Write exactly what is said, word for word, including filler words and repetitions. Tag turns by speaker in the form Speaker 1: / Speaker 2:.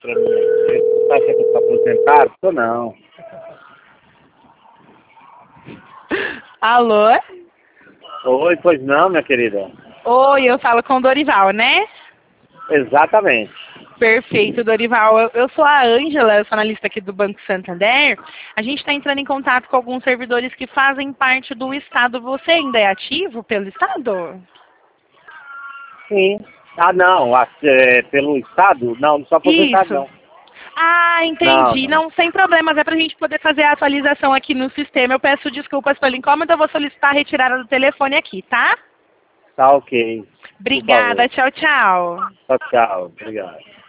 Speaker 1: Pra mim. Você tá achando que eu tô aposentado? Tô não.
Speaker 2: Alô?
Speaker 1: Oi, pois não, minha querida.
Speaker 2: Oi, eu falo com o Dorival, né?
Speaker 1: Exatamente.
Speaker 2: Perfeito, Dorival. Eu, eu sou a Ângela, eu sou analista aqui do Banco Santander. A gente está entrando em contato com alguns servidores que fazem parte do Estado. Você ainda é ativo pelo Estado?
Speaker 1: Sim. Ah, não. a- é, pelo Estado? Não, não sou aposentado,
Speaker 2: Isso.
Speaker 1: não.
Speaker 2: Ah,
Speaker 1: Não,
Speaker 2: entendi.
Speaker 1: não.
Speaker 2: Não, sem problemas. É para a gente poder fazer a atualização aqui no sistema. Eu peço desculpas pelo incômodo. Eu vou solicitar a retirada do telefone aqui, tá?
Speaker 1: Tá ok. Por
Speaker 2: Obrigada.
Speaker 1: favor.
Speaker 2: Tchau, tchau.
Speaker 1: Tchau, tchau. Obrigado.